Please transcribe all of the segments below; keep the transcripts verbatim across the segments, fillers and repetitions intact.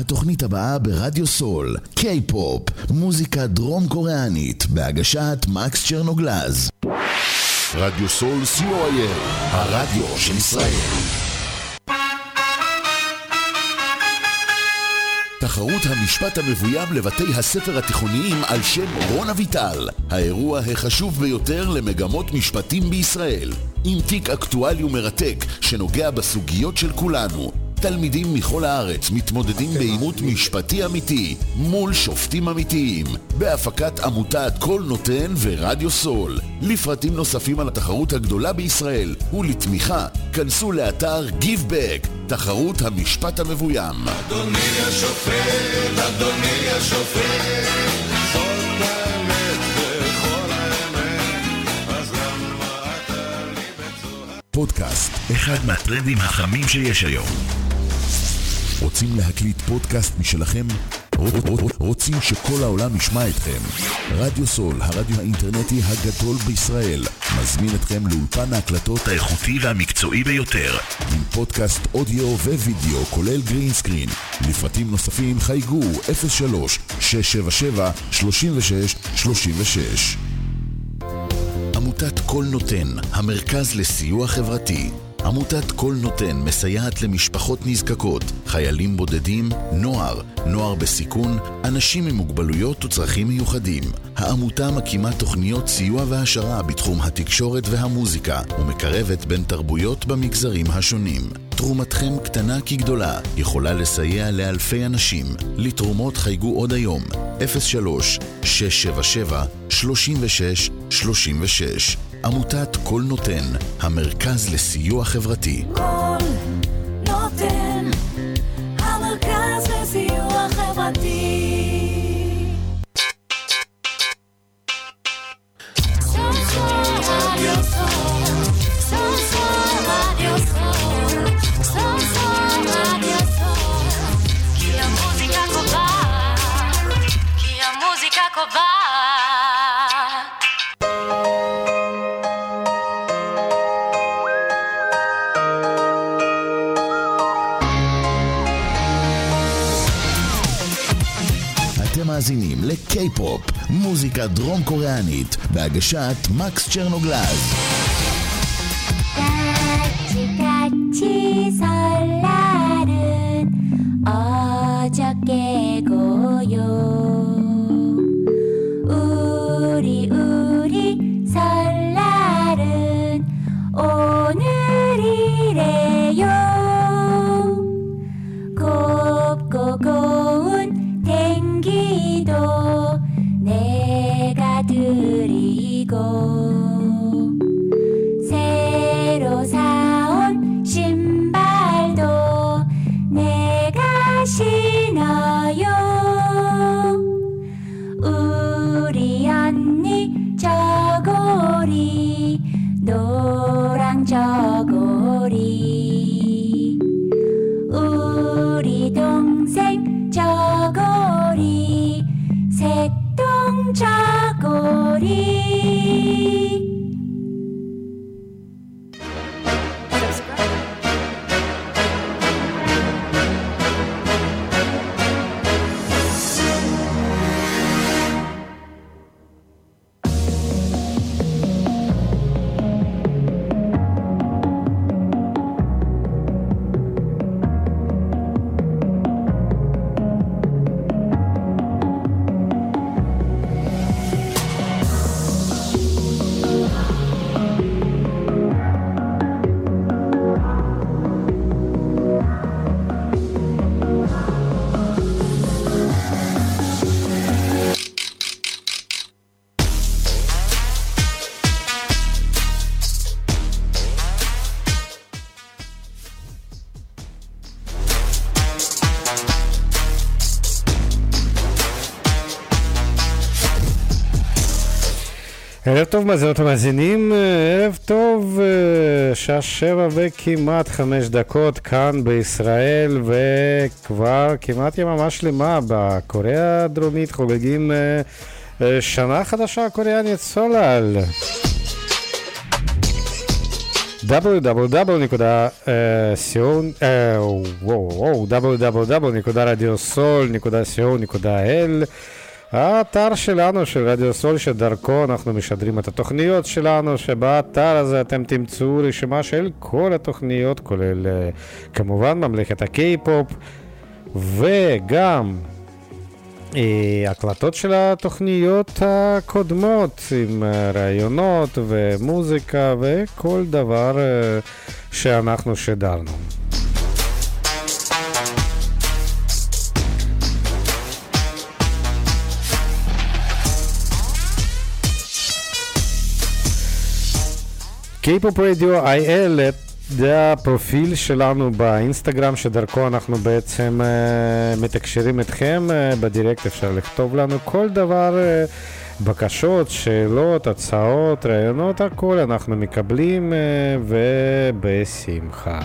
התוכנית הבאה ברדיו סול, קיי-פופ, מוזיקה דרום קוריאנית, בהגשת מקס צ'רנוגלז. רדיו סול סי או איי אל, הרדיו של ישראל. תחרות המשפט המבוים לבתי הספר התיכוניים על שם רון אביטל, האירוע החשוב ביותר למגמות משפטים בישראל, עם תיק אקטואלי ומרתק שנוגע בסוגיות של כולנו. תלמידים מכל הארץ מתמודדים בעימות משפטי אמיתי מול שופטים אמיתיים, בהפקת עמותת כל נותן ורדיו סול. לפרטים נוספים על התחרות הגדולה בישראל ולתמיכה, כנסו לאתר Give Back, תחרות המשפט המבוים. אדוני השופט, אדוני השופט, זאת האמת וכל האמת, אז למה אתה לי בצורה? פודקאסט, אחד מהטרנדים החמים שיש היום. רוצים להקליט פודקאסט משלכם? רוצים שכל העולם ישמע אתכם? רדיו סול, הרדיו האינטרנטי הגדול בישראל, מזמין אתכם לאולפן ההקלטות האיכותי והמקצועי ביותר, עם פודקאסט אודיו ווידאו כולל גרין סקרין. לפרטים נוספים חייגו אפס שלוש שש שבע שבע שלושים ושש שלושים ושש. עמותת כל נותן, המרכז לסיוע חברתי. עמותת כל נותן מסייעת למשפחות נזקקות, חיילים בודדים, נוער, נוער בסיכון, אנשים עם מוגבלויות וצרכים מיוחדים. העמותה מקימה תוכניות סיוע והשרה בתחום התקשורת והמוזיקה, ומקרבת בין תרבויות במגזרים השונים. תרומתכם קטנה כגדולה, יכולה לסייע לאלפי אנשים. לתרומות חייגו עוד היום, אפס שלוש שש שבע שבע שלושים ושש שלושים ושש. עמותת כל נותן, המרכז לסיוע חברתי. כל נותן, המרכז לסיוע חברתי. כי המוזיקה קובעת, כי המוזיקה קובעת. מאזינים לקיי-פופ, מוזיקה דרום קוריאנית, בהגשת מקס צ'רנוגלז. 같이 설날은 어저께고요. 우리 우리 설날은 오늘이래요. 곱고 고운 댕기도 내가 드리고 새로 사온 신발도 내가 신어요. 우리 언니 저고리 노랑 저고리 우리 동생 저고리 색동 저고리. ערב טוב מאזינות ומאזינים, ערב טוב, שעה שבע וכמעט חמש דקות כאן בישראל, וכבר כמעט יממה שלמה בקוריאה הדרומית חוגגים שנה חדשה קוריאנית סולל. דאבליו דאבליו דאבליו נקודה רדיו סול נקודה סי או נקודה איי אל, האתר שלנו של רדיו סול שדרכו אנחנו משדרים את התוכניות שלנו, שבאתר הזה אתם תמצאו רשימה של כל התוכניות, כולל כמובן ממלכת הקיי-פופ, וגם הקלטות של התוכניות הקודמות עם רעיונות ומוזיקה וכל דבר שאנחנו שדרנו. K-פופ רדיו איי אל, זה הפרופיל שלנו באינסטגרם שדרכו אנחנו בעצם uh, מתקשרים אתכם, uh, בדירקט אפשר לכתוב לנו כל דבר, uh, בקשות, שאלות, הצעות, רעיונות, הכל אנחנו מקבלים uh, ובשמחה.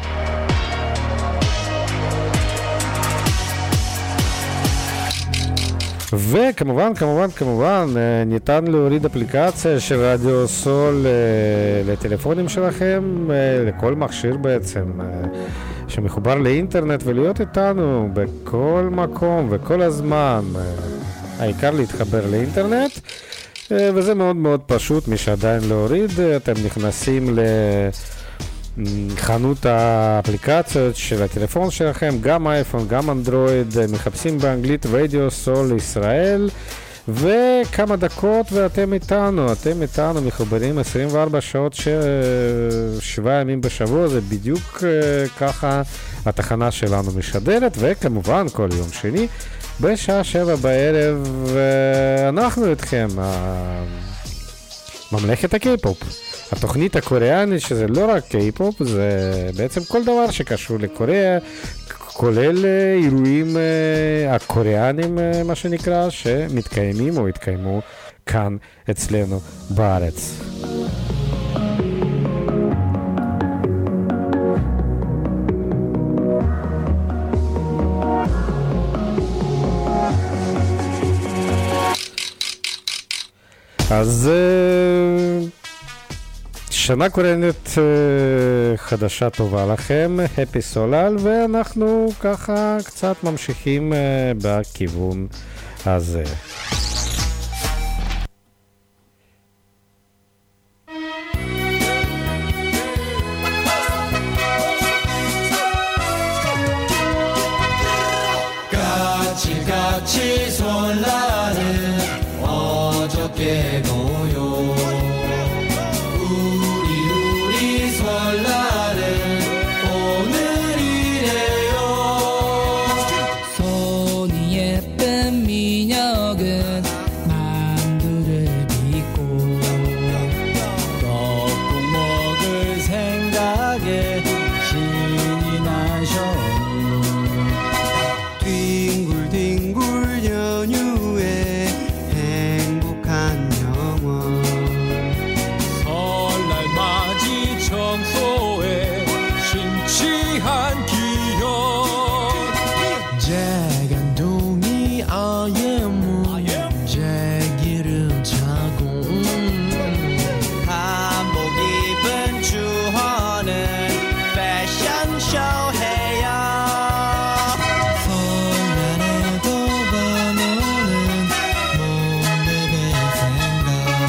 וכמובן, כמובן, כמובן, ניתן להוריד אפליקציה של רדיו סול לטלפונים שלכם, לכל מכשיר בעצם, שמחובר לאינטרנט, ולהיות איתנו בכל מקום וכל הזמן. העיקר להתחבר לאינטרנט, וזה מאוד מאוד פשוט, מי שעדיין לא הוריד, אתם נכנסים ל... חנות האפליקציות של הטלפון שלכם, גם אייפון, גם אנדרואיד, מחפשים באנגלית רדיו סול ישראל, וכמה דקות ואתם איתנו, אתם איתנו מחוברים עשרים וארבע שעות, ש... שבעה ימים בשבוע, זה בדיוק ככה התחנה שלנו משדרת, וכמובן כל יום שני בשעה שבע בערב אנחנו איתכם, ממלכת הקיי-פופ, התוכנית הקוריאנית, שזה לא רק קיי-פופ, זה בעצם כל דבר שקשור לקוריאה, כולל אירועים הקוריאנים, מה שנקרא, שמתקיימים או התקיימו כאן אצלנו בארץ. אז שנה קוריאנית חדשה טובה לכם, הפי סולל, ואנחנו ככה קצת ממשיכים בכיוון הזה. 같이 같이 설날을 어저께 고요 우리 우리 설날은 오늘이래요 손이 예쁜 민혁은 만두를 빚고 떡국 먹을 생각에 신이 나셔니 뒹굴뒹굴 연휴에 행복한 영원 설날 맞이 청소에 심취한 기억 재간동이 아예문 재기름 차고 한복 입은 주헌은 패션쇼 해요 설날에도 밤오는 몸베베 생각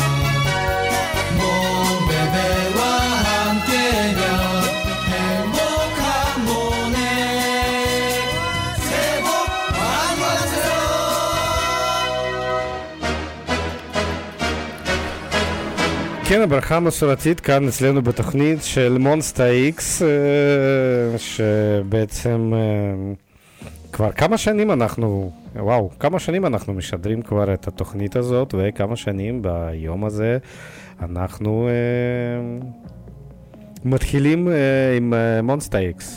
몸베베와 함께면 행복한 모네 새해 복 많이 받으세요 כן, הברכה המסורתית כאן אצלנו בתוכנית של מונסטר איקס, שבעצם כבר כמה שנים אנחנו, וואו, כמה שנים אנחנו משדרים כבר את התוכנית הזאת, וכמה שנים ביום הזה אנחנו מתחילים עם מונסטר איקס.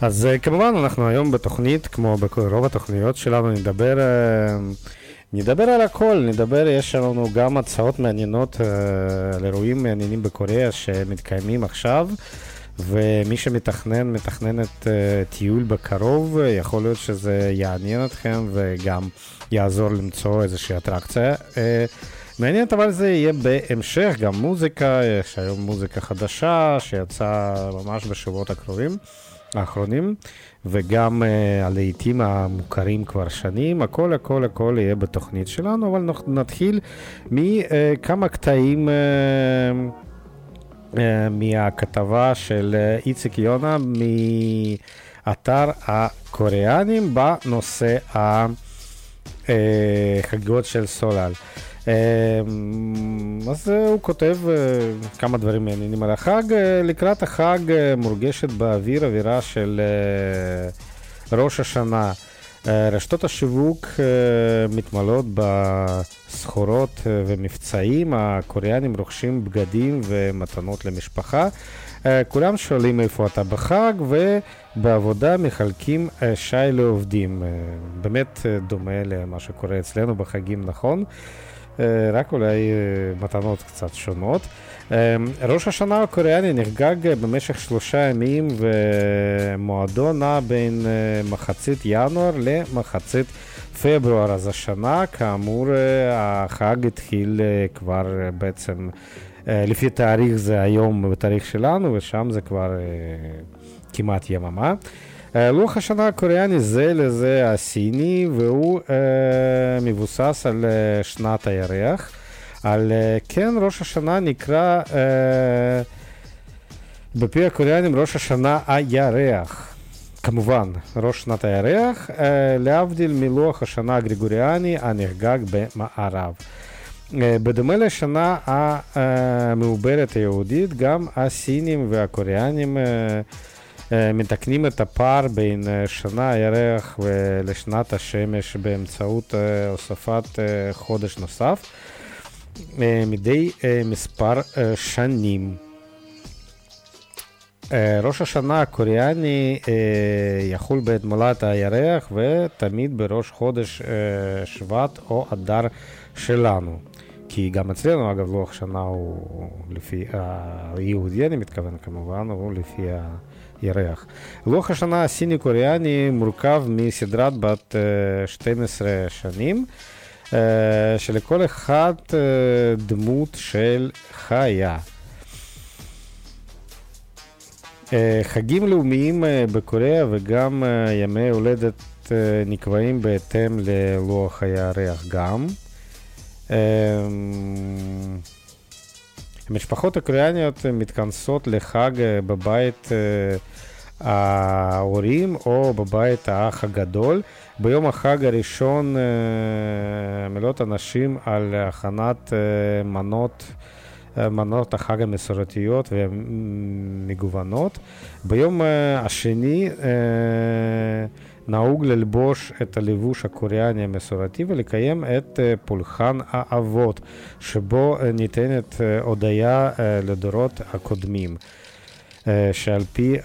אז כמובן אנחנו היום בתוכנית, כמו ברוב התוכניות שלנו, נדבר, נדבר על הכל, נדבר, יש לנו גם הצעות מעניינות על אירועים מעניינים בקוריאה שמתקיימים עכשיו, ומי שמתכנן, מתכננת טיול בקרוב, יכול להיות שזה יעניין אתכם וגם יעזור למצוא איזושהי אטרקציה מעניינת, אבל זה יהיה בהמשך, גם מוזיקה, יש היום מוזיקה חדשה שיצאה ממש בשבועות הקרובים. האחרונים, וגם uh, הלהיטים המוכרים כבר שנים, הכל הכל הכל יהיה בתוכנית שלנו, אבל נתחיל מכמה קטעים uh, uh, מהכתבה של uh, איציק יונה מאתר הקוריאנים בנושא החגיגות של סולל. אז הוא כותב כמה דברים מעניינים על החג. לקראת החג מורגשת באוויר אווירה של ראש השנה. רשתות השיווק מתמלאות בסחורות ומבצעים. הקוריאנים רוכשים בגדים ומתנות למשפחה. כולם שואלים איפה אתה בחג, ובעבודה מחלקים שי לעובדים. באמת דומה למה שקורה אצלנו בחגים, נכון? רק אולי מתנות קצת שונות. ראש השנה הקוריאני נחגג במשך שלושה ימים, ומועדו נע בין מחצית ינואר למחצית פברואר. אז השנה, כאמור, החג התחיל כבר בעצם, לפי תאריך זה היום בתאריך שלנו, ושם זה כבר כמעט יממה. לוח השנה הקוריאני זה לזה הסיני, והוא אה, מבוסס על אה, שנת הירח. על אה, כן, ראש השנה נקרא אה, בפי הקוריאנים ראש השנה הירח. כמובן, ראש שנת הירח, אה, להבדיל מלוח השנה הגרגוריאני הנחגג במערב. אה, בדומה לשנה המעוברת היהודית, גם הסינים והקוריאנים אה, מתקנים את הפער בין שנה הירח ולשנת השמש באמצעות הוספת חודש נוסף מדי מספר שנים. ראש השנה הקוריאני יחול בעת מולד הירח ותמיד בראש חודש שבט או אדר שלנו. כי גם אצלנו, אגב, לוח שנה הוא לפי היהודי, אני מתכוון כמובן, הוא לפי הירח. לוח השנה הסיני-קוריאני מורכב מסדרת בת שתים עשרה שנים, שלכל אחד דמות של חיה. חגים לאומיים בקוריאה וגם ימי הולדת נקבעים בהתאם ללוח הירח גם. המשפחות הקוריאניות מתכנסות לחג בבית ההורים או בבית האח הגדול. ביום החג הראשון עמלות אנשים על הכנת מנות, מנות החג המסורתיות ומגוונות. ביום השני נהוג ללבוש את הלבוש הקוריאני המסורתי ולקיים את פולחן האבות, שבו ניתנת הודיה לדורות הקודמים, שעל פי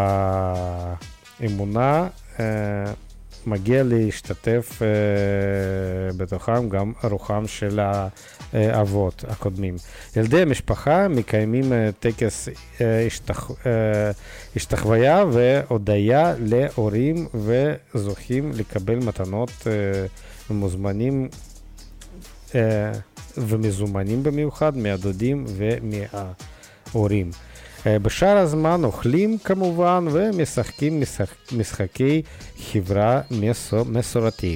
האמונה מגיע להשתתף בתוכם גם רוחם של האבות הקודמים. ילדי המשפחה מקיימים טקס השתחוויה והודיה להורים וזוכים לקבל מתנות ומוזמנים ומזומנים במיוחד מהדודים ומההורים. בשאר הזמן אוכלים כמובן ומשחקים משחק, משחקי חברה מסורתיים.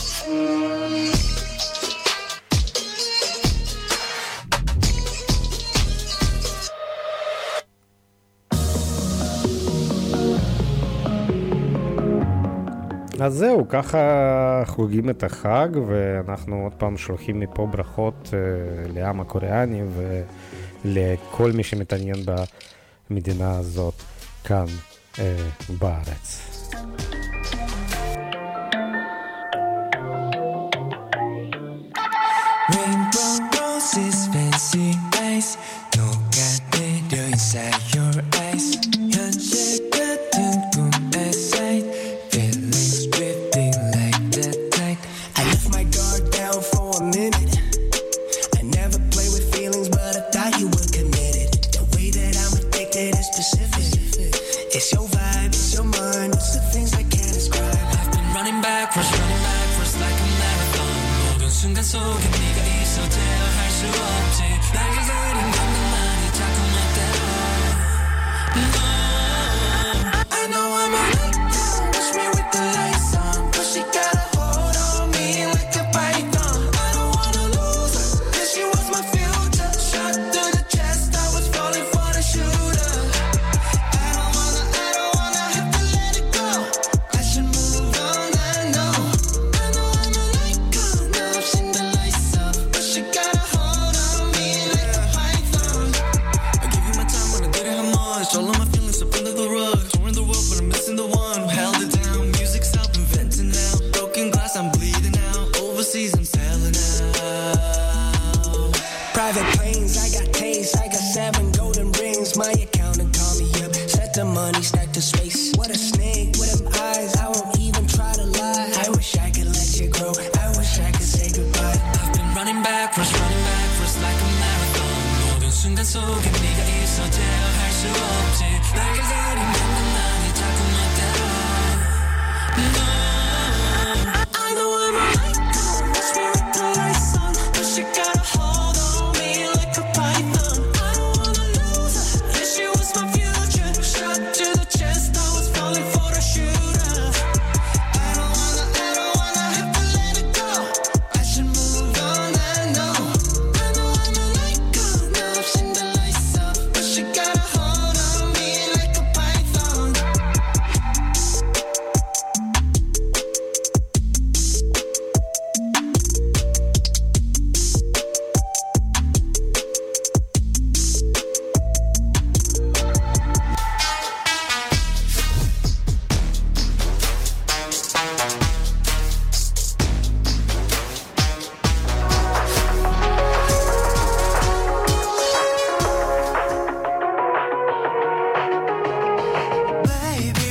אז זהו, ככה חוגגים את החג, ואנחנו עוד פעם שולחים מפה ברכות uh, לעם הקוריאני ולכל מי שמתעניין במדינה הזאת כאן uh, בארץ. Rainbow roses, fancy eyes, 녹아내려 inside your eyes. 현실 같은 꿈에서 First running back, first like a marathon. 모든 순간 속에 네가 있어줘야 할 수 없지. 날개 그린 것만이 자꾸 멋대로. No, I know I'm a letdown. Push me with the lights on, but she got a hold on me like a python. I don't wanna lose her, 'cause she was my future. Shot through the chest, I was falling for the shooter. I don't wanna, I don't wanna have to let it go. I should move on, I know. I know I'm a icon. Now I've seen the lights up, but she got a hold on me like a python. I give you my time when I didn't have much. All of my feelings up under the rug. Touring the world, but I'm missing the one who held it down. Music's self-inventing now. Broken glass, I'm bleeding out. Overseas, I'm selling out. Private planes, I got taste, I got seven golden rings. My accountant call me up, set the money, stack the space. What a snake with them eyes, I won't even try to lie. I wish I could let you grow, I wish I could say goodbye. I've been running back, first running back, first like a marathon. 모든 순간 속에 네가 있어줘야 할 수 없지. 날개 그린 것만이 자꾸 멋대로. No, I know I'm a icon. Push me with the lights on, but she got a hold on me like a python. I don't wanna lose her, yeah, she was my future. Shot to the chest, I was falling for the shooter. I don't wanna, I don't wanna have to let it go. I should move on, I know. I know I'm an icon. Now I've seen the lights up, but she got a hold on me like a python. Baby,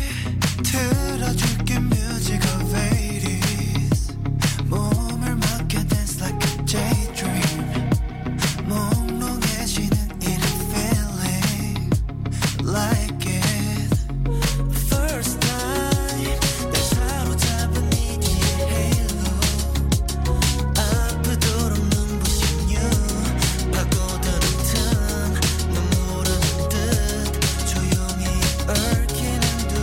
틀어줄게 music of eighties. 몸을 맡겨 dance like a daydream. 몽롱해지는 이런 feeling like it. First time 날 사로잡은 이 halo. 아프도록 눈부신 you. 파고드는 틈 넌 모르는 듯 조용히 얽히는 듯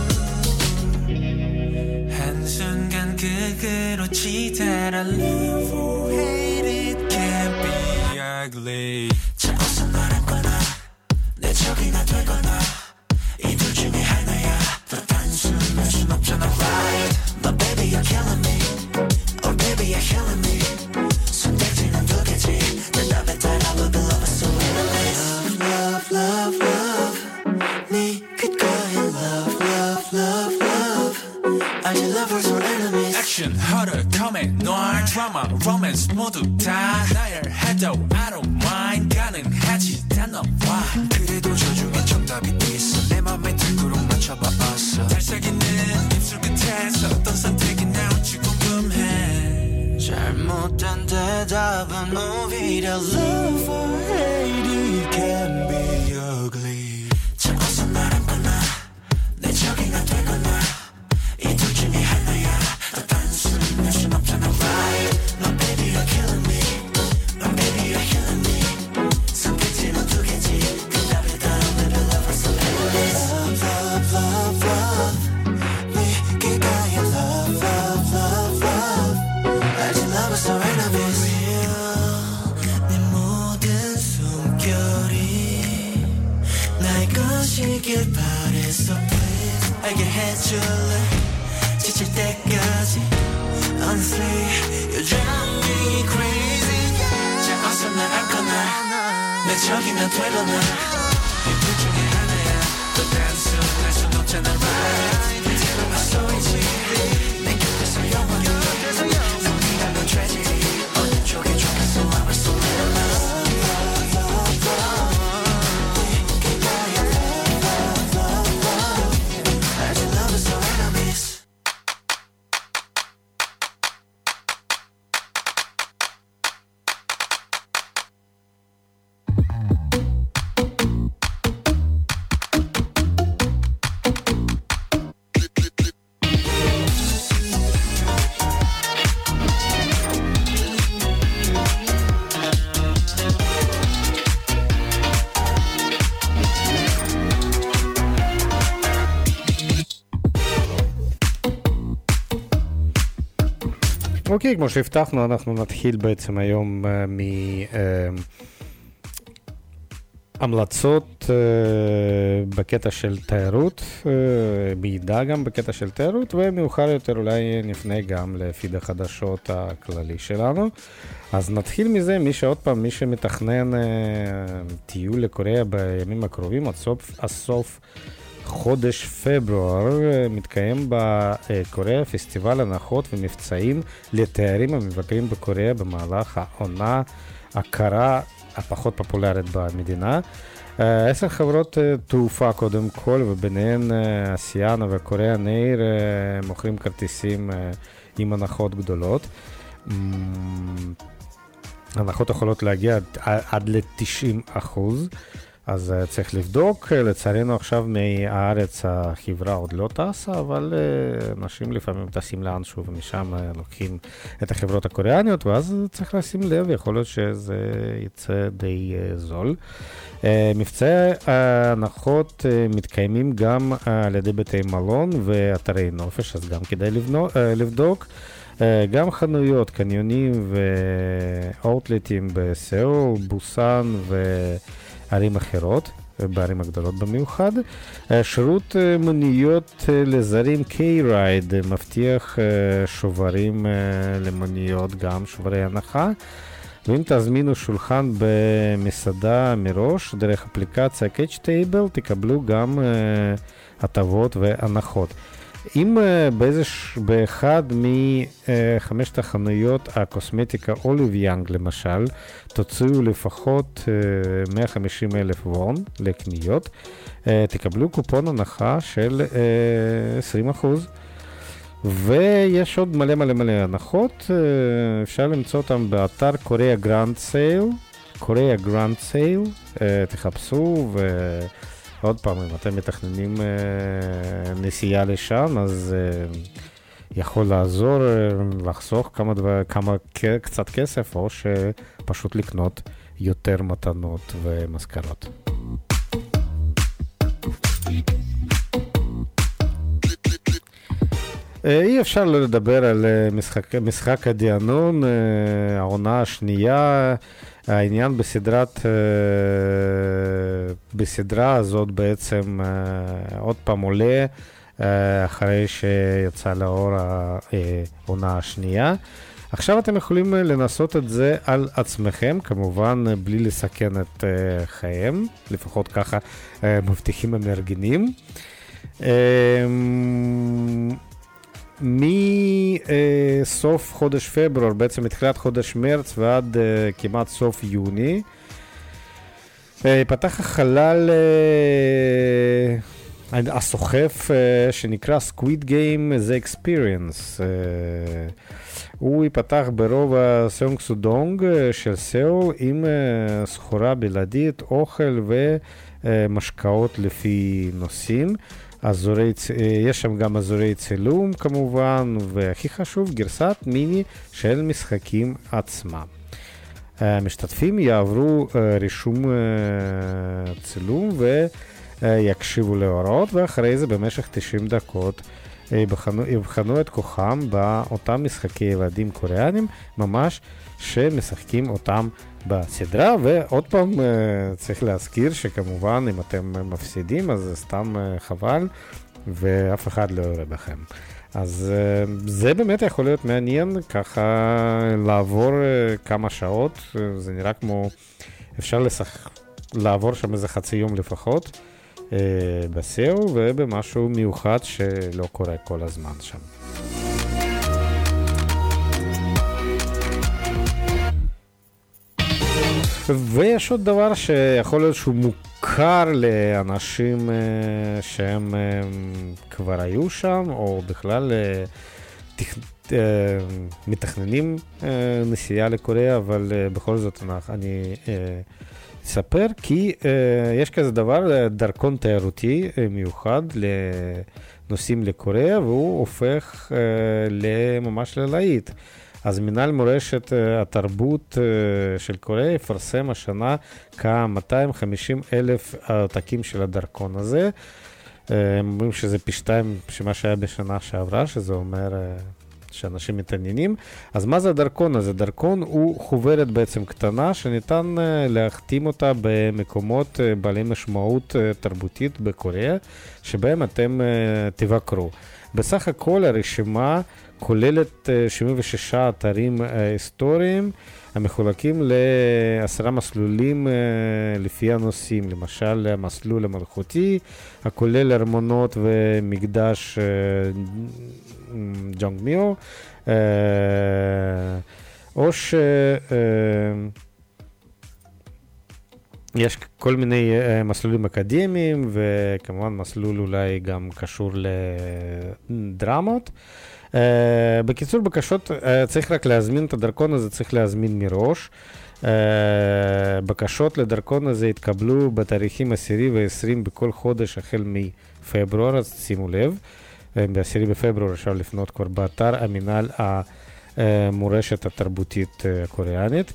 한순간 그그러지 that I love or hate it can't be ugly. 자 어서 말하거나 내 적이나 되거나 이 둘 중에 하나야. 더 단순할 순 없잖아 right. But baby you're killing me. Oh baby you're killing me. 선택지는 두 개지. 대답에 따라 we be lovers so endless. Love love love 네 귓가에 love love love love. Are you lovers or enemies? 액션, horror, comedy, noir, drama, romance 모두 다 나열 해도 I don't mind. 가능하지 단 너와. 그래도 저 중에 정답이 있어. 내 맘에 들도록 맞춰봐봤어. 달색이는 입술 끝에서 어떤 선택이 나올지 궁금해. 잘못된 대답은 오히려 love or hate it can be ugly. 자 어서 말하거나 내 적이나 되거나 이 둘 중에 하나야. 더 단순할 순 없잖아 right. My baby you're killing me. My baby you're killing me. 선택지는 두 개지. 그 답에 따라 we be lovers so endless. Love love love love 네 귓가에 love love love love. Are you lovers or enemies? 내 모든 숨결이 나의 것이길 바랬어 please. 알게 해줄래 지칠 때까지. Honestly you drive me crazy. 자 어서 날 안거나 내 적이나 되거나 이 둘 중에 하나야. 더 단순할 순 없잖아 right. 이대로만 쏘이지 내 곁에서 영원히. 우리란 건 tragedy. 어느 쪽에 좋겠어 I was so endless. Are you lovers or enemies? אוקיי, כמו שהבטחנו, אנחנו נתחיל בעצם היום מהמלצות בקטע של תיירות, מידע גם בקטע של תיירות, ומאוחר יותר אולי נפנה גם לפיד החדשות הכללי שלנו. אז נתחיל מזה, מי שעוד פעם, מי שמתכנן טיול לקוריאה בימים הקרובים, עד סוף, הסוף חודש פברואר, מתקיים בקוריאה פסטיבל הנחות ומבצעים לתיירים המבקרים בקוריאה במהלך העונה הקרה הפחות פופולרית במדינה. עשר חברות תעופה קודם כל, וביניהן אסיאנה וקוריאן אייר מוכרים כרטיסים עם הנחות גדולות. הנחות יכולות להגיע עד ל-תשעים אחוז. אז uh, צריך לבדוק, לצערנו עכשיו מהארץ החברה עוד לא טסה, אבל uh, אנשים לפעמים טסים לאנשהו ומשם uh, לוקחים את החברות הקוריאניות, ואז צריך לשים לב, יכול להיות שזה יצא די uh, זול. Uh, מבצעי ההנחות uh, מתקיימים גם uh, על ידי בתי מלון ואתרי נופש, אז גם כדאי לבנו, uh, לבדוק. Uh, גם חנויות, קניונים ואוטלטים בסיאול, בוסן ו... ערים אחרות, בערים הגדולות במיוחד. שירות מוניות לזרים K-Ride מבטיח שוברים למוניות, גם שוברי הנחה. ואם תזמינו שולחן במסעדה מראש, דרך אפליקציה Catch Table, תקבלו גם הטבות והנחות. אם באיזוש, באחד מחמשת החנויות הקוסמטיקה אוליב יאנג למשל, תוציאו לפחות מאה וחמישים אלף וון לקניות, תקבלו קופון הנחה של עשרים אחוז. ויש עוד מלא מלא מלא הנחות, אפשר למצוא אותם באתר קוריאה גרנד סייל, קוריאה גרנד סייל, תחפשו ו... עוד פעם, אם אתם מתכננים אה, נסיעה לשם, אז אה, יכול לעזור אה, לחסוך כמה דבר, כמה קצת כסף, או שפשוט לקנות יותר מתנות ומזכרות. אה, אי אפשר לא לדבר על אה, משחק, משחק הדיאנון, אה, העונה השנייה. העניין בסדרת, בסדרה הזאת בעצם עוד פעם עולה אחרי שיצא לאור העונה השנייה. עכשיו אתם יכולים לנסות את זה על עצמכם, כמובן בלי לסכן את חייהם, לפחות ככה מבטיחים המארגנים. מסוף חודש פברואר, בעצם מתחילת חודש מרץ ועד uh, כמעט סוף יוני, uh, פתח החלל uh, הסוחף uh, שנקרא Squid Game The Experience. Uh, הוא ייפתח ברובע סיונג סודונג uh, של סיאול עם uh, סחורה בלעדית, אוכל ומשקאות uh, לפי נושאים. אזורי, יש שם גם אזורי צילום כמובן, והכי חשוב, גרסת מיני של משחקים עצמם. המשתתפים יעברו רישום צילום ויקשיבו להוראות, ואחרי זה במשך תשעים דקות יבחנו, יבחנו את כוחם באותם משחקי ילדים קוריאנים, ממש שמשחקים אותם בסדרה. ועוד פעם צריך להזכיר שכמובן אם אתם מפסידים אז זה סתם חבל ואף אחד לא יורה בכם. אז זה באמת יכול להיות מעניין ככה לעבור כמה שעות, זה נראה כמו אפשר לשח... לעבור שם איזה חצי יום לפחות בסיאול, ובמשהו מיוחד שלא קורה כל הזמן שם. ויש עוד דבר שיכול להיות שהוא מוכר לאנשים שהם כבר היו שם, או בכלל מתכננים נסיעה לקוריאה, אבל בכל זאת אני אספר, כי יש כזה דבר, דרכון תיירותי מיוחד לנוסעים לקוריאה, והוא הופך לממש ללהיט. אז מנהל מורשת התרבות של קוריאה יפרסם השנה כ-מאתיים וחמישים אלף עותקים של הדרכון הזה. הם אומרים שזה פי שתיים שמה שהיה בשנה שעברה, שזה אומר שאנשים מתעניינים. אז מה זה הדרכון הזה? דרכון הוא חוברת בעצם קטנה שניתן להחתים אותה במקומות בעלי משמעות תרבותית בקוריאה, שבהם אתם תבקרו. בסך הכל הרשימה כוללת שבעים ושישה אתרים היסטוריים המחולקים לעשרה מסלולים לפי הנושאים, למשל המסלול המלכותי, הכולל ארמונות ומקדש ג'ונגמיו, או ש... יש כל מיני מסלולים אקדמיים, וכמובן מסלול אולי גם קשור לדרמות. Uh, בקיצור, בקשות, uh, צריך רק להזמין את הדרכון הזה, צריך להזמין מראש. Uh, בקשות לדרכון הזה התקבלו בתאריכים עשירי ועשרים בכל חודש החל מפברואר, אז שימו לב, uh, בעשירי בפברואר אפשר לפנות כבר באתר המינהל המורשת התרבותית הקוריאנית.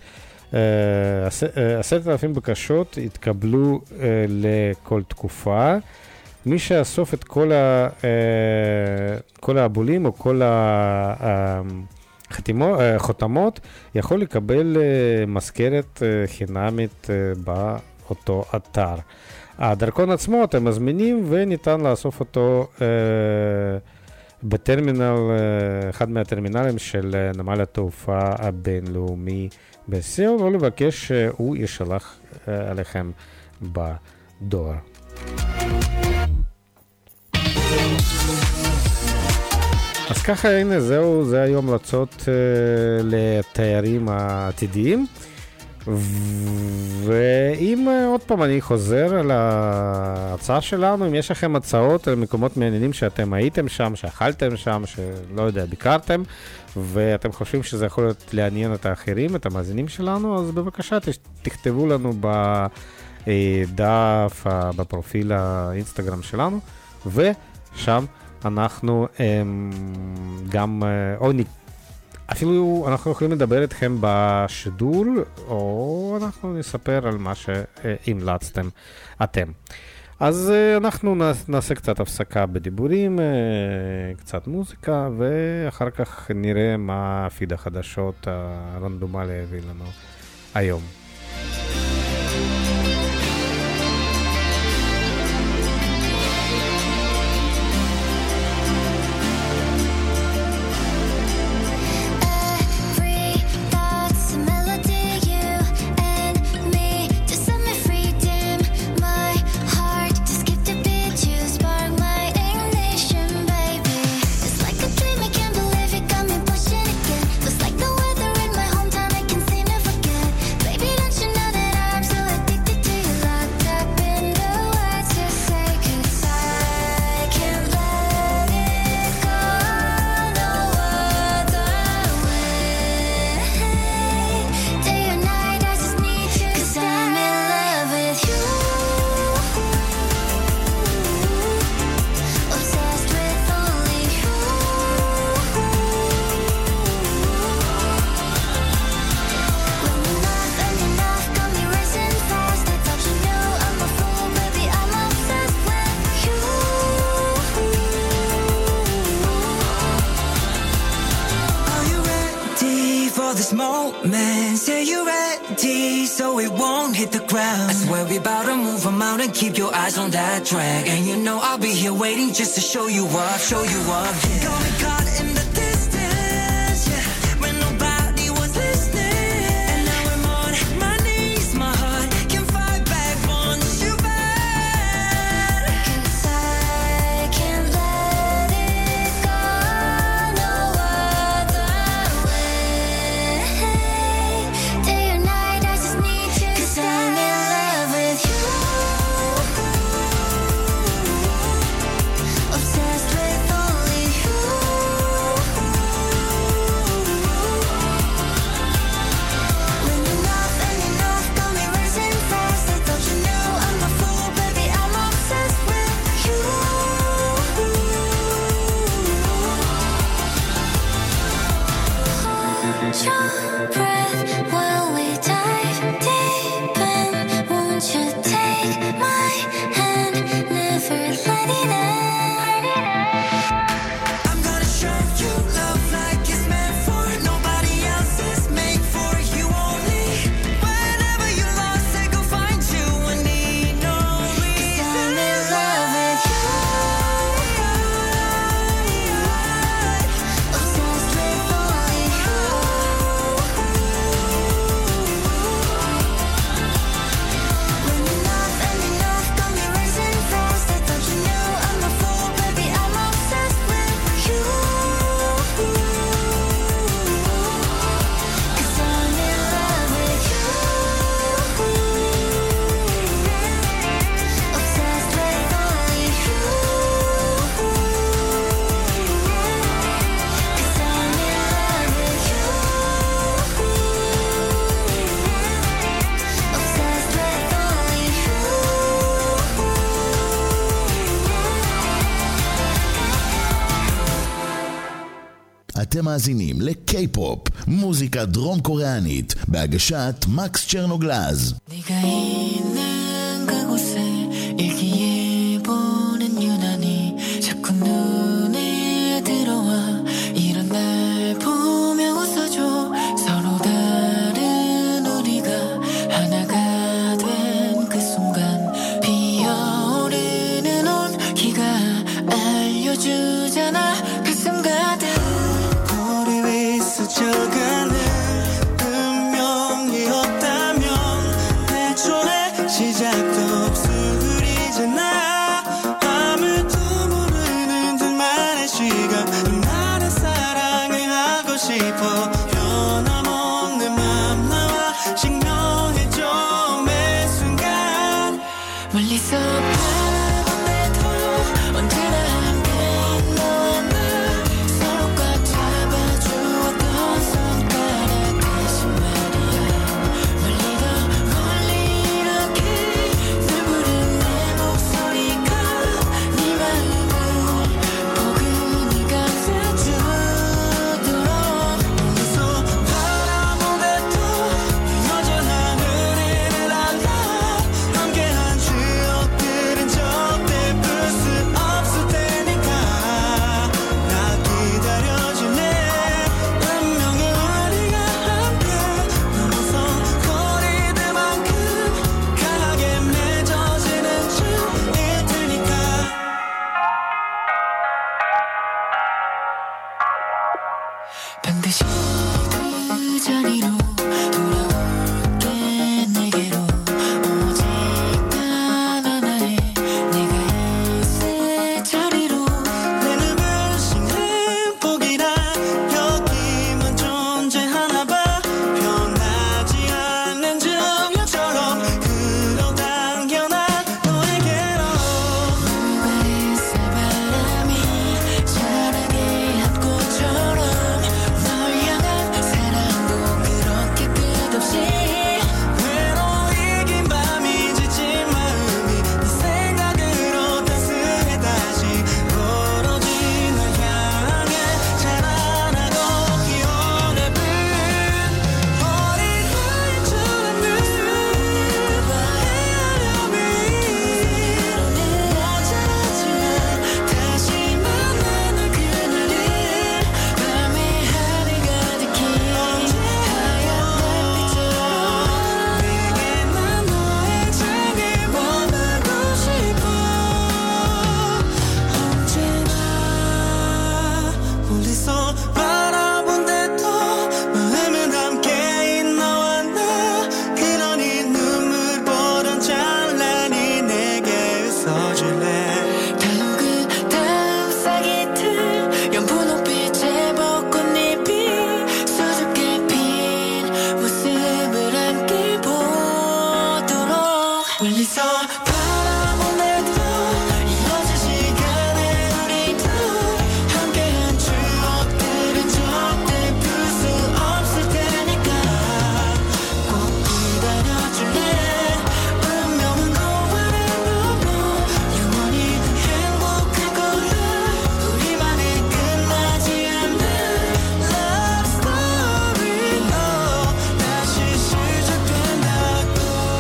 עשרת אלפים בקשות התקבלו uh, לכל תקופה. מי שאסוף את כל, ה, כל העבולים או כל החותמות יכול לקבל מזכרת חינמית באותו אתר. הדרכון עצמו אתם מזמינים וניתן לאסוף אותו בטרמינל, אחד מהטרמינלים של נמל התעופה הבינלאומי בסיאול, או לבקש שהוא ישלח עליכם בדואר. אז ככה, הנה, זהו, זה היום המלצות uh, לתיירים העתידיים. ואם uh, עוד פעם אני חוזר על ההצעה שלנו, אם יש לכם הצעות על מקומות מעניינים שאתם הייתם שם, שאכלתם שם, שלא יודע, ביקרתם, ואתם חושבים שזה יכול להיות לעניין את האחרים, את המאזינים שלנו, אז בבקשה תכתבו לנו בדף, בפרופיל האינסטגרם שלנו, ושם אנחנו הם, גם, או אפילו אנחנו יכולים לדבר איתכם בשידור, או אנחנו נספר על מה שהמלצתם אתם. אז אנחנו נעשה קצת הפסקה בדיבורים, קצת מוזיקה, ואחר כך נראה מה פיד החדשות הרנדומלי הביא לנו היום. Keep your eyes on that track, and you know I'll be here waiting just to show you up, show you up. Yeah. Got me caught in the distance, yeah, when nobody was listening, and now I'm on my knees. My heart can fight back once you back. 'Cause I can't let it go no other way. Day or night, I just need you. 'Cause I'm in love with you. Obsessed with only you. אתם מאזינים לקיי-פופ, מוזיקה דרום קוריאנית, בהגשת מקס צ'רנוגלז. 네가 있는 그곳에 일기예보는 유난히 자꾸 눈에 들어와 이런 날 보며 웃어줘 서로 다른 우리가 하나가 된 그 순간 피어오르는 온기가 알려주잖아 그 순간들 우리 위 스쳐가는 운명이 없다면 애초에 시작도 없으리잖아 아무도 모르는 둘만의 시간 나를 사랑해하고 싶어 변함없는 맘 나와 식명해줘 매 순간 멀리서 바라본데도 언제나 함께인 너와 나 서로 꽉 잡아주었던 손가락 대신 말이야 멀리 더 멀리 이렇게 널 부른 내 목소리가 네 마음을 포근히 감싸주도록 멀리서 바라본데도 여전한 은혜를 알아 함께한 추억들은 절대 풀 수 없을 테니까 나 기다려줄래 운명의 우리가 함께 넘어선 거리들만큼 강하게 맺어지는 중일 테니까 반드시 그 자리로 돌아올게 내게로 오직 단 하나의 내가 있을 자리로 내 눈을 씻는 복이라 여기만 존재하나 봐 변하지 않는 증명처럼 그런 당연한 너에게로 누가 햇살바람이 자라게 한 꽃처럼 널 향한 사랑도 그렇게 끝없이 외로이긴 밤이 지친 마음이 네 생각으로 따스해 다시 멀어진 널 향해 자라나고 기억의 불 어린 아이처럼 늘 헤아려미 모자라지만 다시 만나는 그날을 밤에 하늘 가득히 하얀 달빛처럼 내게 난 너의 장을 원하고 싶어 언제나 멀리서 바라본데도 마음은 함께인 너와 나 그러니 눈물보단 찬란히 내게 웃어줄래 다음 그 다음 싹이틀 연분홍빛의 벚꽃잎이 수줍게 핀 모습을 함께 보도록 멀리서 바라본데도 이어진 시간에 우리도 함께한 추억들은 절대 풀 수 없을 테니까 꼭 기다려줄래 운명은 너와를 넘어 영원히 행복할 거야 우리만의 끝나지 않는 love story로 다시 시작된다고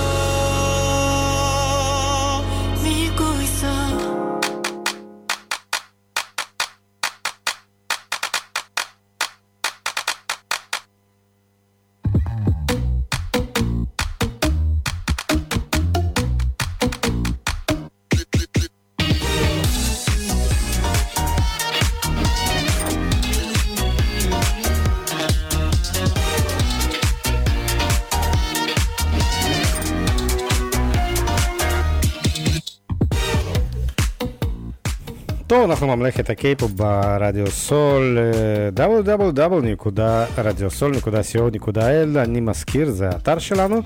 믿고 있어 טוב, אנחנו ממלכת הקיי-פופ ברדיו סול, דאבליו דאבליו דאבליו נקודה רדיו סול נקודה סי או נקודה איי אל, אני מזכיר, זה האתר שלנו,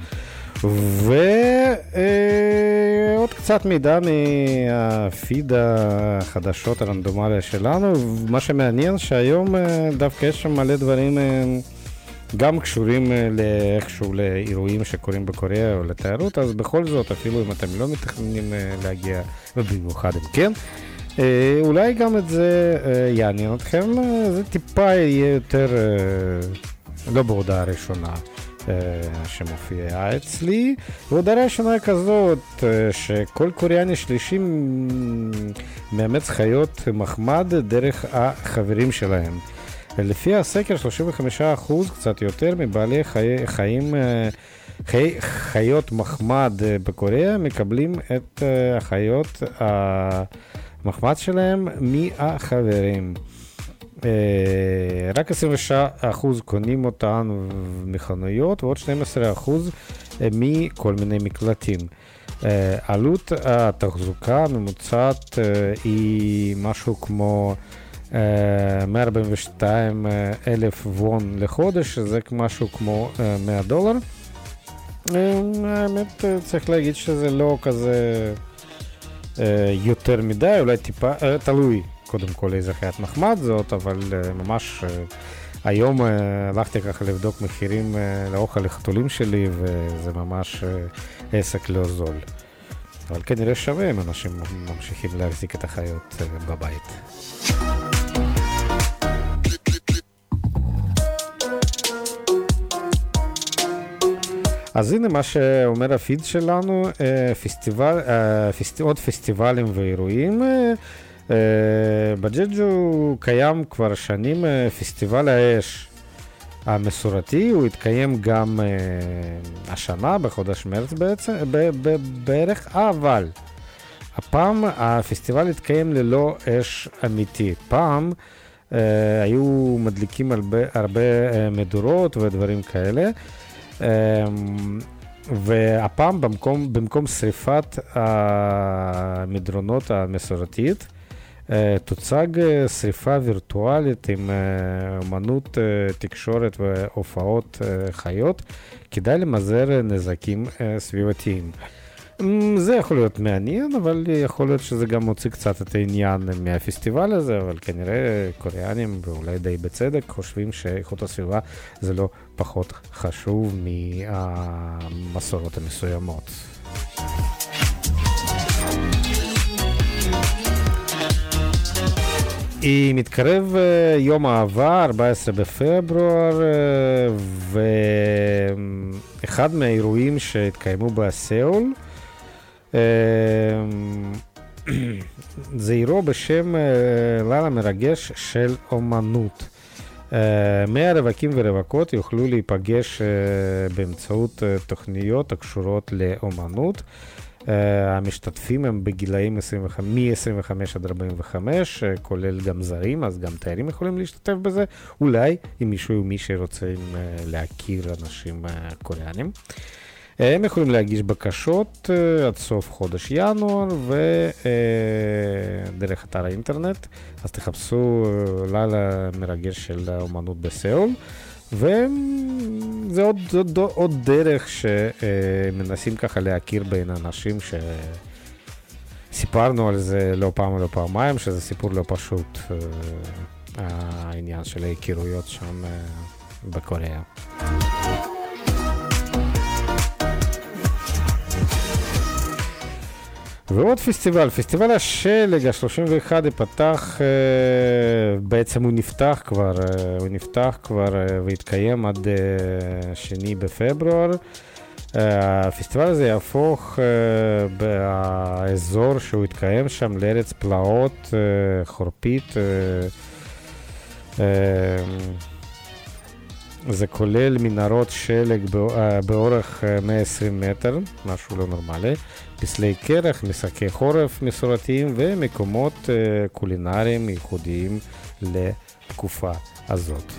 ועוד קצת מידע מהפיד החדשות הרנדומליה שלנו. מה שמעניין שהיום דווקא יש שם מלא דברים גם קשורים לאיכשהו לאירועים שקורים בקוריאה או לתיירות, אז בכל זאת, אפילו אם אתם לא מתכננים להגיע, ובמיוחד אם כן, אולי גם את זה יעניין אתכם, זה טיפה יהיה יותר, לא בהודעה הראשונה שמופיעה אצלי. בהודעה הראשונה כזאת, שכל קוריאני שלישי מאמץ חיות מחמד דרך החברים שלהם. לפי הסקר, שלושים וחמישה אחוז, קצת יותר, מבעלי חי, חיים, חי, חיות מחמד בקוריאה מקבלים את החיות המחמד שלהם מהחברים. רק עשרים ושש אחוז קונים אותן מחנויות, ועוד שנים עשר אחוז מכל מיני מקלטים. עלות התחזוקה הממוצעת היא משהו כמו מאה ארבעים ושתיים אלף וון לחודש, שזה משהו כמו מאה דולר. האמת, צריך להגיד שזה לא כזה יותר מדי, אולי טיפה, תלוי קודם כל איזה חיית מחמד זאת, אבל ממש היום הלכתי ככה לבדוק מחירים לאוכל לחתולים שלי, וזה ממש עסק לא זול. אבל כנראה שווה אם אנשים ממשיכים להחזיק את החיות בבית. אז הנה מה שאומר הפיד שלנו, פסטיבל, עוד פסטיבלים ואירועים. בג'ג'ו קיים כבר שנים פסטיבל האש המסורתי, הוא התקיים גם השנה בחודש מרץ בעצם, בערך, אבל הפעם הפסטיבל התקיים ללא אש אמיתית. פעם היו מדליקים הרבה, הרבה מדורות ודברים כאלה, והפעם במקום, במקום שריפת המדרונות המסורתית, תוצג שריפה וירטואלית עם אומנות תקשורת והופעות חיות, כדאי למזער נזקים סביבתיים. זה יכול להיות מעניין, אבל יכול להיות שזה גם מוציא קצת את העניין מהפסטיבל הזה, אבל כנראה קוריאנים, ואולי די בצדק, חושבים שאיכות הסביבה זה לא פחות חשוב מהמסורות המסוימות. היא מתקרב יום האהבה, ארבעה עשר בפברואר, ואחד מהאירועים שהתקיימו בסיאול, זה אירוע בשם לילה מרגש של אומנות. מאה רווקים ורווקות יוכלו להיפגש באמצעות תוכניות הקשורות לאומנות. המשתתפים הם בגילאים מ-עשרים וחמש עד ארבעים וחמש, כולל גם זרים, אז גם תיירים יכולים להשתתף בזה, אולי אם מישהו או מישהו רוצים להכיר אנשים קוריאנים. הם יכולים להגיש בקשות עד סוף חודש ינואר, ודרך אתר האינטרנט, אז תחפשו לילה מרגש של אומנות בסיאול, וזה עוד, עוד, עוד דרך שמנסים ככה להכיר בין אנשים שסיפרנו על זה לא פעם ולא פעמיים, שזה סיפור לא פשוט, העניין של ההיכרויות שם בקוריאה. ועוד פסטיבל, פסטיבל השלג ה-שלושים ואחד ייפתח, בעצם הוא נפתח כבר, הוא נפתח כבר והתקיים עד שני בפברואר. הפסטיבל הזה יהפוך באזור שהוא התקיים שם לארץ פלאות, חורפית. זה כולל מנהרות שלג באורך מאה ועשרים מטר, משהו לא נורמלי, פסלי קרח, משחקי חורף מסורתיים ומקומות קולינריים ייחודיים לתקופה הזאת.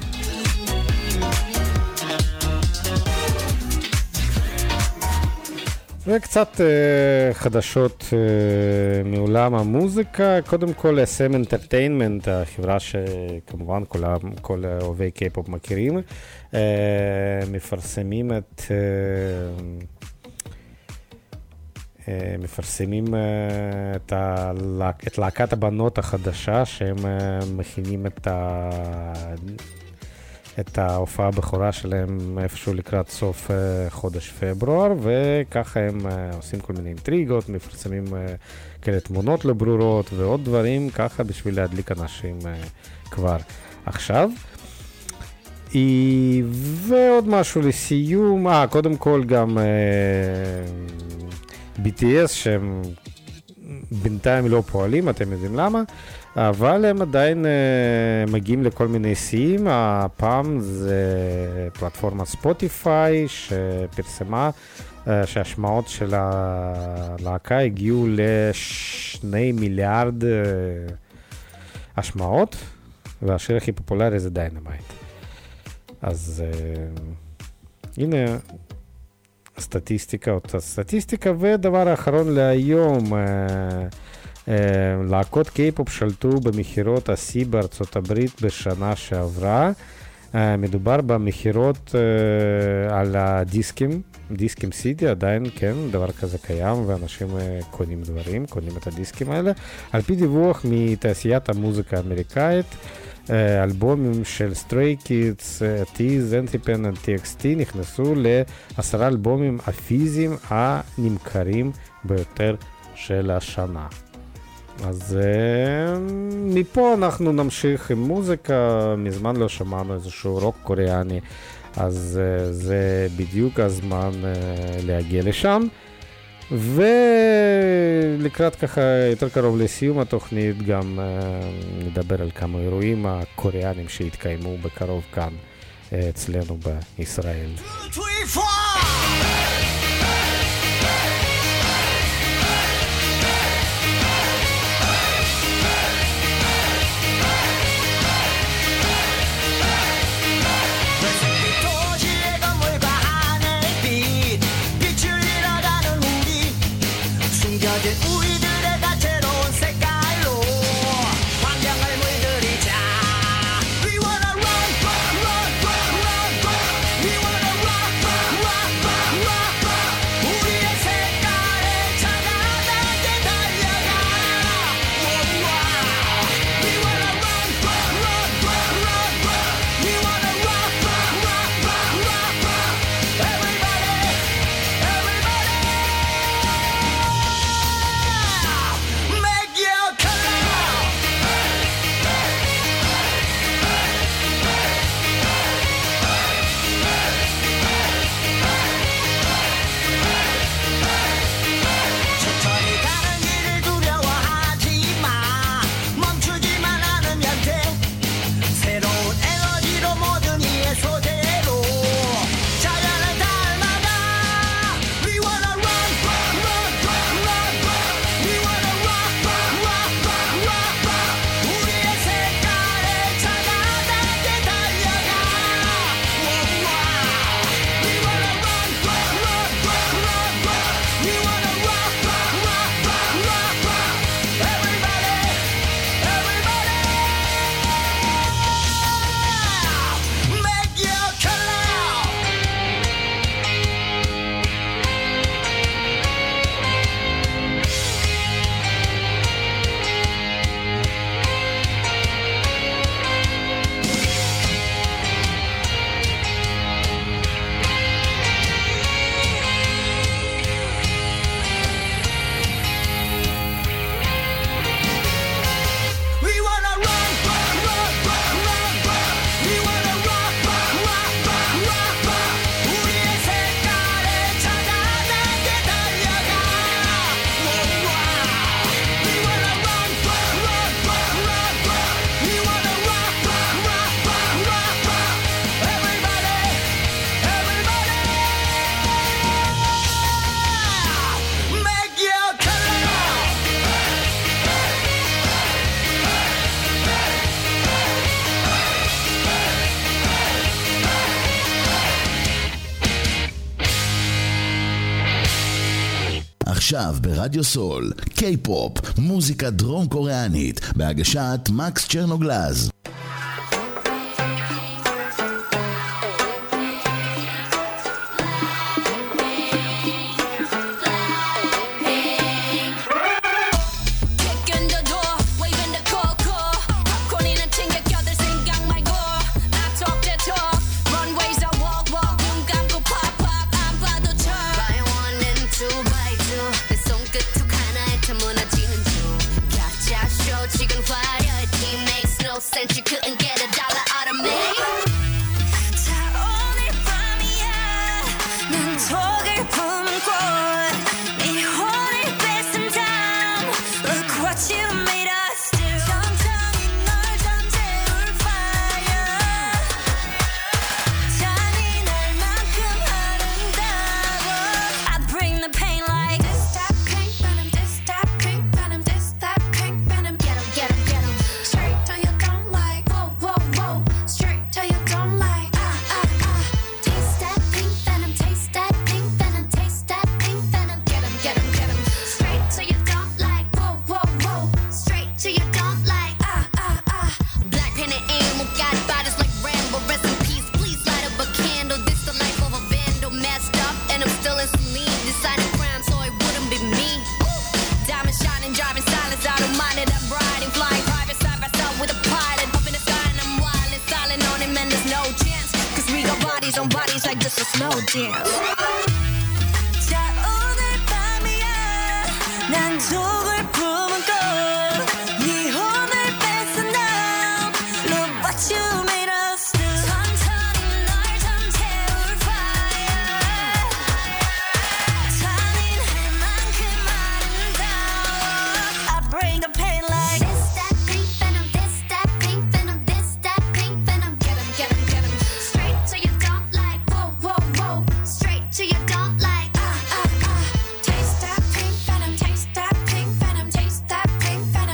וקצת uh, חדשות uh, מעולם המוזיקה. קודם כל, אס אם Entertainment, החברה שכמובן כל, כל אוהבי קיי-פופ מכירים, uh, מפרסמים את, uh, uh, מפרסמים uh, את, ה, את להקת הבנות החדשה, שהם uh, מכינים את ה... את ההופעה הבכורה שלהם איפשהו לקראת סוף חודש פברואר, וככה הם עושים כל מיני אינטריגות, מפרסמים כאלה תמונות לא ברורות ועוד דברים ככה בשביל להדליק אנשים כבר עכשיו. ועוד משהו לסיום, אה, קודם כל גם בי טי אס שהם בינתיים לא פועלים, אתם יודעים למה, אבל הם עדיין uh, מגיעים לכל מיני שיאים. הפעם זה פלטפורמה ספוטיפיי שפרסמה uh, שהשמעות של הלהקה הגיעו לשני מיליארד uh, השמעות, והשיר הכי פופולרי זה דיינמייט. אז uh, הנה סטטיסטיקה, אותה סטטיסטיקה. ודבר האחרון להיום, uh, להקות קיי-פופ שלטו במחירות השיא בארצות הברית בשנה שעברה. מדובר במחירות על הדיסקים, דיסקים סידי, עדיין כן, דבר כזה קיים, ואנשים קונים דברים, קונים את הדיסקים האלה. על פי דיווח מתעשיית המוזיקה האמריקאית, אלבומים של סטריי קידס, טיז, אנטיפנדנט, טי אקס טי נכנסו לעשרה אלבומים הפיזיים הנמכרים ביותר של השנה. אז מפה אנחנו נמשיך עם מוזיקה. מזמן לא שמענו איזשהו רוק קוריאני, אז זה בדיוק הזמן להגיע לשם. ולקראת ככה יותר קרוב לסיום התוכנית גם נדבר על כמה אירועים הקוריאנים שהתקיימו בקרוב כאן אצלנו בישראל. 우리들의 다채로운 색깔로 환경을 물들이자. We wanna run, run, run, run, run, run. We wanna rock, rock, rock, rock, rock, rock. 우리의 색깔에 찬란하게 달려가. We wanna run, run, run, run, run, run. We wanna rock, rock, rock, rock, rock, rock. Everybody, everybody. עכשיו ברדיו סול, קיי-פופ, מוזיקה דרום קוריאנית, בהגשת מקס צ'רנוגלז. Talk bodies on bodies like this a slow dance. 자 오늘 밤이야 난 속을 품고 네 혼을 뺏어 now Look what you made us do 천천히 널 잠재울 fire 잔인할 만큼 아름다워 I bring the pain like This that pink venom, this that pink venom, this that pink venom. Get 'em, get 'em, get 'em. Straight to your dump like whoa, whoa, whoa. Straight to your dump like ah, ah, ah. Taste that pink venom, taste that pink venom, taste that pink venom.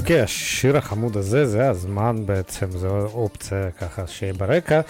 אוקיי, השיר החמוד הזה, זה הזמן בעצם, זו אופציה ככה שיהיה ברקע,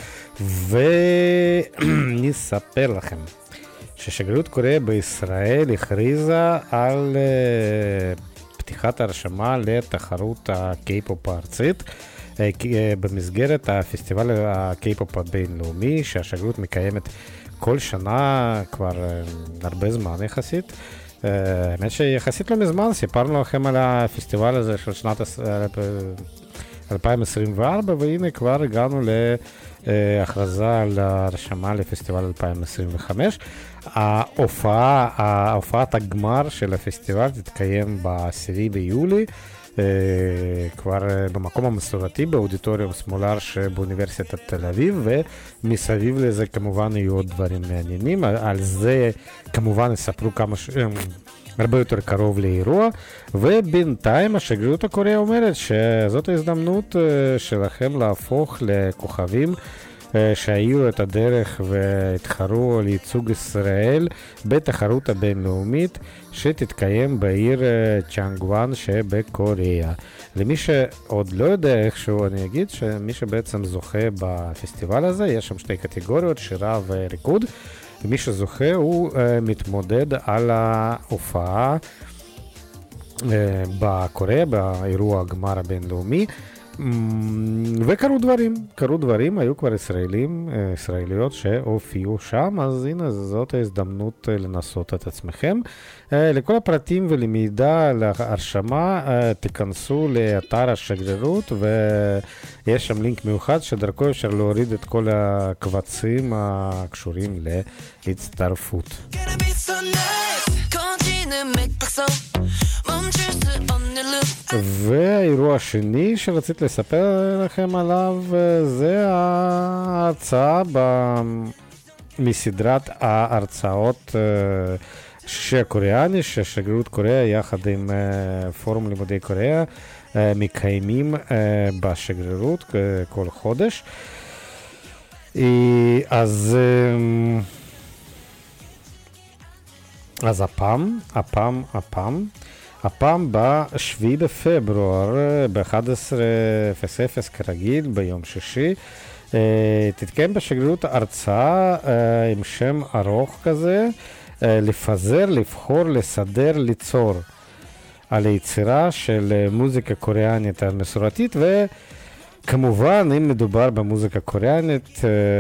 ונספר לכם ששגרירות קוריאה בישראל הכריזה על uh, פתיחת הרשמה לתחרות הקיי-פופ הארצית, uh, במסגרת הפסטיבל הקיי-פופ הבינלאומי, שהשגרירות מקיימת כל שנה כבר uh, הרבה זמן יחסית. האמת שיחסית לא מזמן סיפרנו לכם על הפסטיבל הזה של שנת אלפיים עשרים וארבע, והנה כבר הגענו להכרזה על הרשמה לפסטיבל אלפיים עשרים וחמש. ההופעה, ההופעת הגמר של הפסטיבל תתקיים בעשירי ביולי, כבר במקום המסורתי באודיטוריום סמולר שבאוניברסיטת תל אביב, ומסביב לזה כמובן יהיו עוד דברים מעניינים. על זה כמובן יספרו כמה ש... הרבה יותר קרוב לאירוע, ובינתיים השגרירות הקוריאה אומרת שזאת ההזדמנות שלכם להפוך לכוכבים שהיו את הדרך והתחרו על ייצוג ישראל בתחרות הבינלאומית שתתקיים בעיר צ'אנגוואן שבקוריאה. למי שעוד לא יודע איכשהו, אני אגיד שמי שבעצם זוכה בפסטיבל הזה, יש שם שתי קטגוריות, שירה וריקוד, ומי שזוכה הוא uh, מתמודד על ההופעה uh, בקוריאה, באירוע הגמר הבינלאומי, mm, וקרו דברים, קרו דברים, היו כבר ישראלים, uh, ישראליות שהופיעו שם, אז הנה זאת ההזדמנות uh, לנסות את עצמכם. Uh, לכל הפרטים ולמידע על ההרשמה, uh, תיכנסו לאתר השגרירות, ויש שם לינק מיוחד שדרכו אפשר להוריד את כל הקבצים הקשורים להצטרפות. והאירוע השני שרציתי לספר לכם עליו זה ההרצאה מסדרת ההרצאות שהקוריאני, ששגרירות קוריאה יחד עם פורום לימודי קוריאה מקיימים בשגרירות כל חודש. אז אז הפעם, הפעם, הפעם, הפעם בשביעי בפברואר, ב-אחת עשרה אפס אפס כרגיל, ביום שישי, תתקיים בשגרירות הרצאה עם שם ארוך כזה, לפזר, לבחור, לסדר, ליצור, על היצירה של מוזיקה קוריאנית המסורתית, וכמובן, אם מדובר במוזיקה קוריאנית,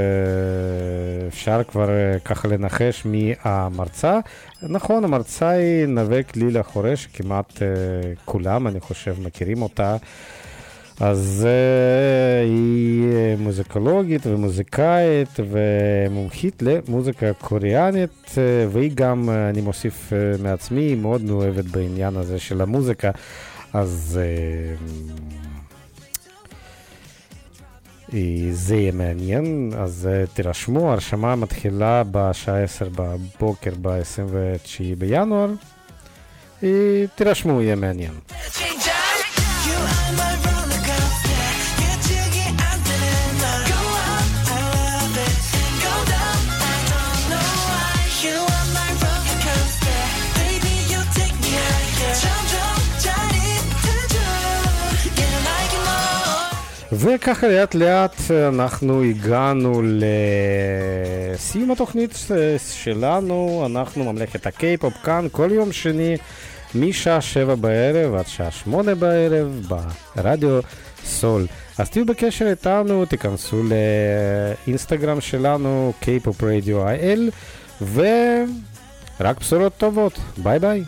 אפשר כבר ככה לנחש מי המרצה. נכון, המרצה היא נווה לילה חורש, שכמעט כולם, אני חושב, מכירים אותה. אז uh, היא מוזיקולוגית ומוזיקאית ומומחית למוזיקה קוריאנית, uh, והיא גם, uh, אני מוסיף uh, מעצמי, היא מאוד מאוהבת בעניין הזה של המוזיקה. אז uh, זה יהיה מעניין, אז uh, תירשמו, הרשמה מתחילה בשעה עשר בבוקר ב-עשרים ותשעה בינואר, uh, תירשמו, יהיה מעניין. וככה לאט לאט אנחנו הגענו לסיום התוכנית שלנו. אנחנו ממלכת הקיי-פופ כאן כל יום שני משעה שבע בערב עד שעה שמונה בערב ברדיו סול. אז תהיו בקשר איתנו, תיכנסו לאינסטגרם שלנו קיי-פופ רדיו איי אל, ורק בשורות טובות. ביי ביי.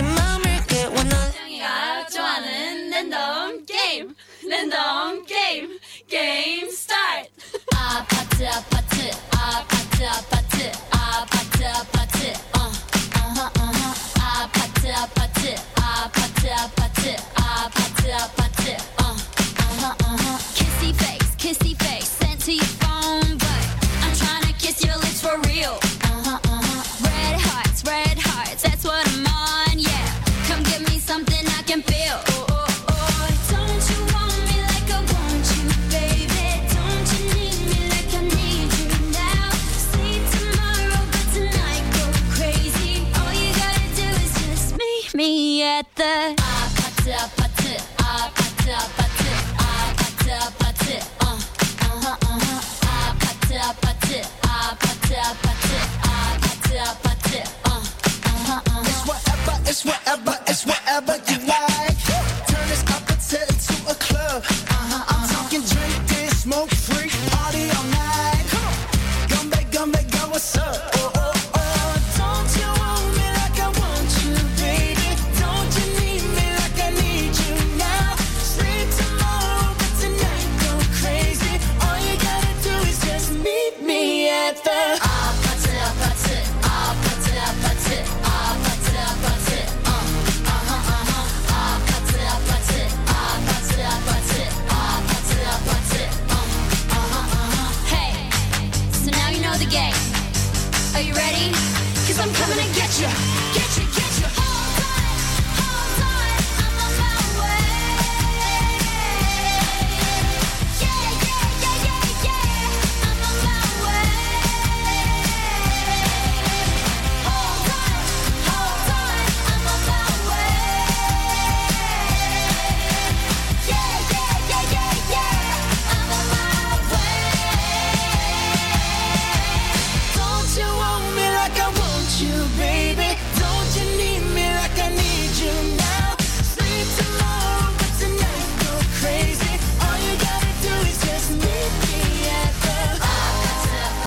랜덤 게임 real. Uh-huh, uh-huh. Red hearts, red hearts, that's what I'm on, yeah. Come give me something I can feel. Oh, oh, oh. Don't you want me like I want you, baby? Don't you need me like I need you now? See tomorrow, but tonight go crazy. All you gotta do is just meet me at the Apatı, apatı, apatı, apatı, apatı, apatı, uh, uh-huh, uh-huh. Apatı, apatı, apatı, apatı, apatı, apatı, uh, uh-huh, uh-huh. It's whatever, it's whatever, it's whatever you like. Turn this appetite into a club. Uh-huh, I'm talking drink, dance, smoke, free, party all night. Come on, gumbe, gumbe, go, what's up? Oh, oh, oh. Don't you want me like I want you, baby? Don't you need me like I need you now? Sleep tomorrow, but tonight go crazy. All you gotta do is just meet me at the Apatı, apatı, apatı, apatı, apatı, apatı, uh, uh-huh, uh-huh. Apatı, apatı, apatı, apatı, apatı, apatı, uh, uh-huh, uh-huh. Hey, so now you know the game. Are you ready? 'Cause I'm coming to get you, get you, get you.